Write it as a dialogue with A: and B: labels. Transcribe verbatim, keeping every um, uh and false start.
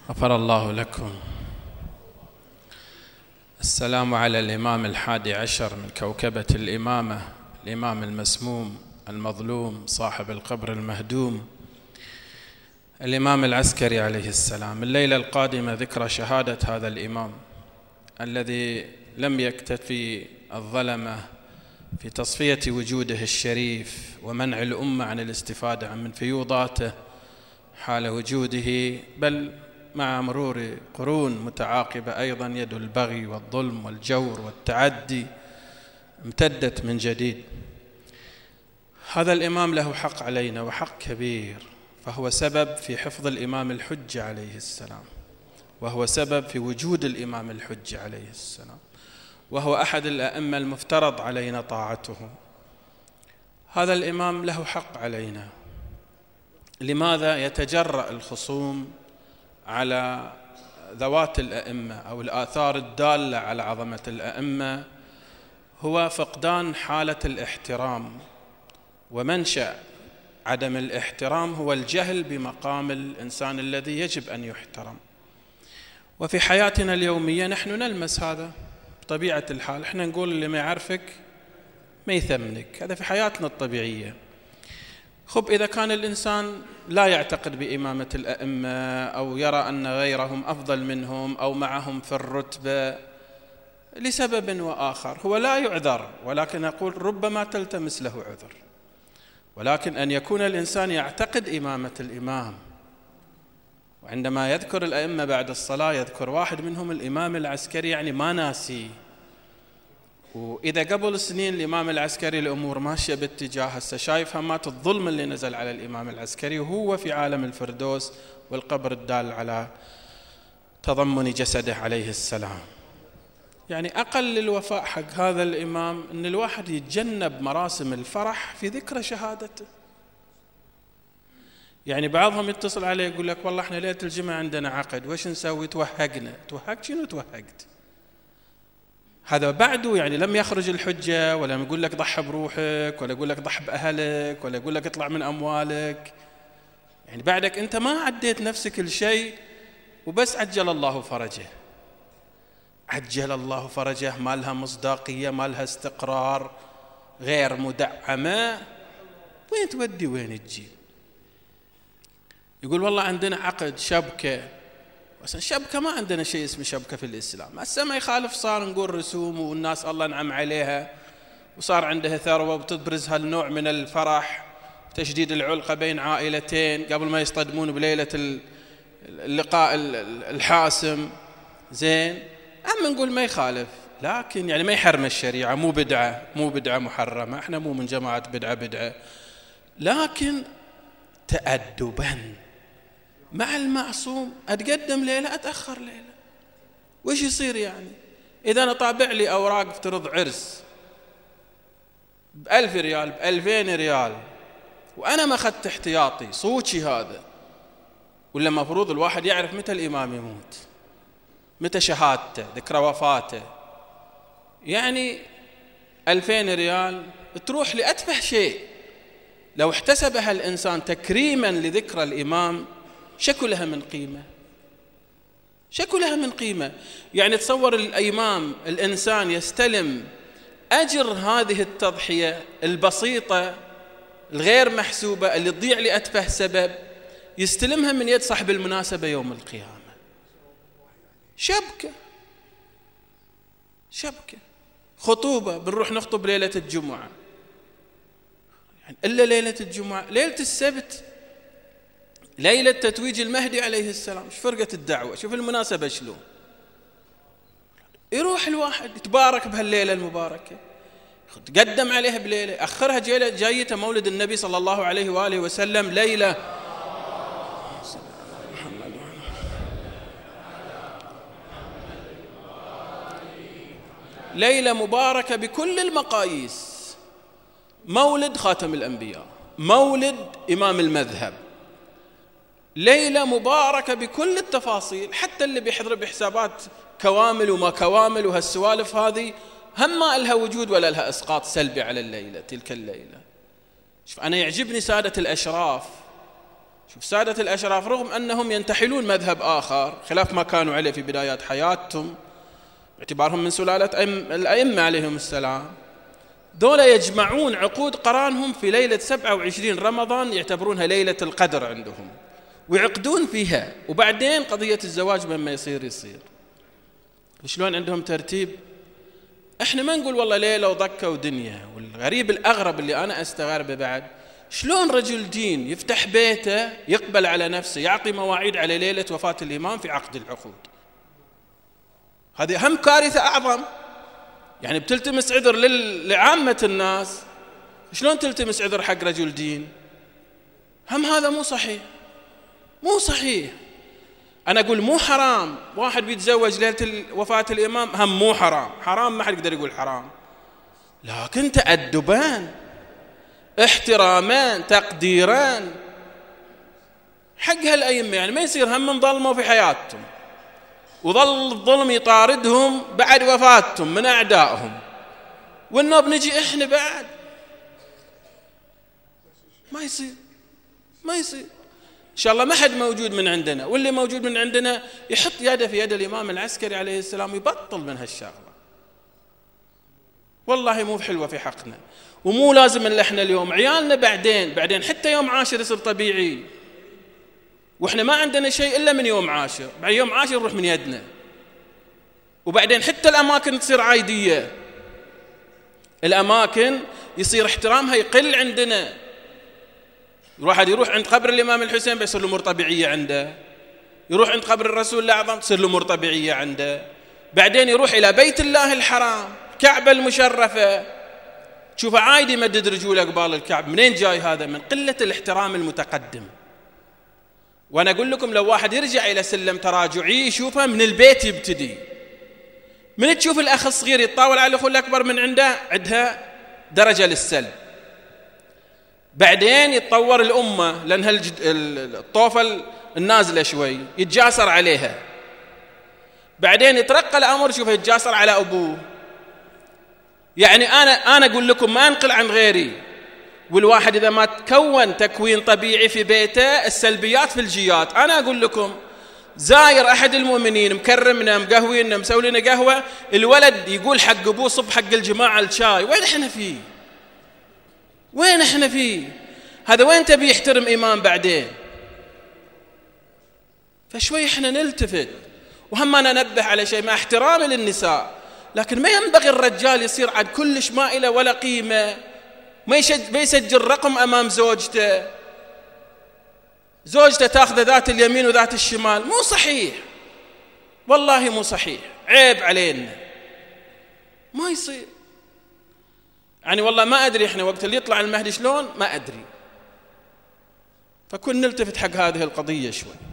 A: غفر الله لكم. السلام على الإمام الحادي عشر من كوكبة الإمامة، الإمام المسموم المظلوم صاحب القبر المهدوم، الإمام العسكري عليه السلام. الليلة القادمة ذكرى شهادة هذا الإمام الذي لم يكتفي الظلمة في تصفية وجوده الشريف ومنع الأمة عن الاستفادة من فيوضاته حال وجوده، بل مع مرور قرون متعاقبة أيضا يد البغي والظلم والجور والتعدي امتدت من جديد. هذا الإمام له حق علينا وحق كبير، فهو سبب في حفظ الإمام الحجة عليه السلام، وهو سبب في وجود الإمام الحجة عليه السلام، وهو أحد الأئمة المفترض علينا طاعته. هذا الإمام له حق علينا. لماذا يتجرأ الخصوم على ذوات الأئمة أو الآثار الدالة على عظمة الأئمة؟ هو فقدان حالة الاحترام، ومنشأ عدم الاحترام هو الجهل بمقام الإنسان الذي يجب أن يحترم. وفي حياتنا اليومية نحن نلمس هذا بطبيعة الحال. احنا نقول اللي ما يعرفك ما يثمنك، هذا في حياتنا الطبيعية. خب إذا كان الإنسان لا يعتقد بإمامة الأئمة أو يرى أن غيرهم أفضل منهم أو معهم في الرتبة لسبب وآخر، هو لا يعذر، ولكن أقول ربما تلتمس له عذر. ولكن أن يكون الإنسان يعتقد إمامة الإمام، وعندما يذكر الأئمة بعد الصلاة يذكر واحد منهم الإمام العسكري، يعني ما ناسي. وإذا قبل سنين الإمام العسكري الأمور ماشية باتجاه، هسه شايف همات الظلم اللي نزل على الإمام العسكري وهو في عالم الفردوس والقبر الدال على تضمن جسده عليه السلام. يعني أقل الوفاء حق هذا الإمام أن الواحد يتجنب مراسم الفرح في ذكرى شهادته. يعني بعضهم يتصل عليه يقول لك والله احنا ليلة الجمعة عندنا عقد، وش نسوي؟ توهقنا. توهق شنو توهقت؟ هذا بعده يعني لم يخرج الحجة، ولا يقول لك ضحى بروحك، ولا يقول لك ضحى بأهلك، ولا يقول لك اطلع من أموالك. يعني بعدك أنت ما عديت نفسك الشيء وبس عجل الله فرجه. عجل الله فرجه ما لها مصداقية، ما لها استقرار، غير مدعمة، وين تودي وين تجي؟ يقول والله عندنا عقد شبكة، بس الشبكة ما عندنا شيء اسمه شبكة في الإسلام. هسه ما يخالف صار نقول رسوم، والناس الله نعم عليها وصار عندها ثروة وتبرز هالنوع من الفرح، تشديد العلاقة بين عائلتين قبل ما يصطدمون بليلة اللقاء الحاسم. زين، أما نقول ما يخالف، لكن يعني ما يحرم الشريعة، مو بدعة، مو بدعة محرمة، احنا مو من جماعة بدعة بدعة، لكن تأدباً مع المعصوم أتقدم ليلة أتأخر ليلة. وش يصير يعني إذا أنا طابع لي أوراق افترض عرس بألف ريال بألفين ريال وأنا ما أخذت احتياطي؟ صوتي هذا. ولا مفروض الواحد يعرف متى الإمام يموت، متى شهادته، ذكرى وفاته. يعني ألفين ريال تروح لأتفه شيء. لو احتسبها الإنسان تكريما لذكرى الإمام شكو لها من قيمة، شكو لها من قيمة. يعني تصور الإمام الإنسان يستلم أجر هذه التضحية البسيطة الغير محسوبة اللي تضيع لأتفه سبب، يستلمها من يد صاحب المناسبة يوم القيامة. شبكة شبكة خطوبة، بنروح نخطب ليلة الجمعة، يعني إلا ليلة الجمعة ليلة السبت ليلة تتويج المهدي عليه السلام. شو فرقة الدعوة؟ شوف المناسبة شلون يروح الواحد يتبارك بهالليلة المباركة، تقدم عليها بليلة، أخرها جايته مولد النبي صلى الله عليه وآله وسلم ليلة ليلة مباركة بكل المقاييس، مولد خاتم الأنبياء، مولد إمام المذهب، ليلة مباركة بكل التفاصيل. حتى اللي بيحضر بحسابات كوامل وما كوامل وهالسوالف هذه هم ما لها وجود ولا لها إسقاط سلبي على الليلة، تلك الليلة. شوف أنا يعجبني سادة الأشراف شوف سادة الأشراف رغم أنهم ينتحلون مذهب آخر خلاف ما كانوا عليه في بدايات حياتهم باعتبارهم من سلالة الأئمة عليهم السلام، دولة يجمعون عقود قرانهم في ليلة سبعة وعشرين رمضان يعتبرونها ليلة القدر عندهم ويعقدون فيها، وبعدين قضية الزواج مما يصير يصير. شلون عندهم ترتيب؟ احنا ما نقول والله ليلة وضكة ودنيا. والغريب الأغرب اللي أنا أستغربه بعد، شلون رجل دين يفتح بيته يقبل على نفسه يعطي مواعيد على ليلة وفاة الإمام في عقد العقود؟ هذه هم كارثة أعظم. يعني بتلتمس عذر لعامة الناس، شلون تلتمس عذر حق رجل دين؟ هم هذا مو صحيح، مو صحيح. أنا أقول مو حرام واحد بيتزوج ليلة وفاة الإمام، هم مو حرام، حرام ما حد يقدر يقول حرام، لكن تأدبان احترامان تقديران حق هالأئمة. يعني ما يصير هم من ظلموا في حياتهم وظل الظلم يطاردهم بعد وفاتهم من أعدائهم، وإنه بنجي إحنا بعد. ما يصير، ما يصير. إن شاء الله ما حد موجود من عندنا، واللي موجود من عندنا يحط يده في يد الإمام العسكري عليه السلام يبطل من هالشغلة. والله مو حلوة في حقنا، ومو لازم إن إحنا اليوم عيالنا بعدين بعدين حتى يوم عاشر يصير طبيعي، وإحنا ما عندنا شيء إلا من يوم عاشر، بعد يوم عاشر نروح من يدنا، وبعدين حتى الأماكن تصير عايدية، الأماكن يصير احترامها يقل عندنا. الواحد يروح عند قبر الإمام الحسين بيصير له أمور طبيعية عنده، يروح عند قبر الرسول الأعظم تصير له أمور طبيعية عنده، بعدين يروح إلى بيت الله الحرام الكعبة المشرفة تشوفه عايد يمدد رجوله قبال الكعب. منين جاي هذا؟ من قلة الاحترام المتقدم. وأنا أقول لكم لو واحد يرجع إلى سلم تراجعي يشوفها من البيت يبتدي. من تشوف الأخ الصغير يتطاول على الأخو الأكبر من عنده عندها درجة للسلب، بعدين يتطور الأمة لأن الطوفة النازلة شوي يتجاسر عليها، بعدين يترقى الأمر شوفه يتجاسر على أبوه. يعني أنا أنا أقول لكم ما أنقل عن غيري، والواحد إذا ما تكون تكوين طبيعي في بيته السلبيات في الجيات. أنا أقول لكم زاير أحد المؤمنين مكرمنا مقهوينا مسوي لنا قهوة، الولد يقول حق أبوه صب حق الجماعة الشاي، وين إحنا فيه؟ وين إحنا فيه؟ هذا وين تبي يحترم إمام بعدين؟ فشوي إحنا نلتفت. وهم أنا أنبه على شيء، مع احترامي للنساء، لكن ما ينبغي الرجال يصير عاد كلش ما إله ولا قيمة، ما يسجل رقم أمام زوجته، زوجته تأخذ ذات اليمين وذات الشمال. مو صحيح، والله مو صحيح، عيب علينا، ما يصير. يعني والله ما أدري إحنا وقت اللي يطلع المهدي شلون، ما أدري. فكن نلتفت حق هذه القضية شوي.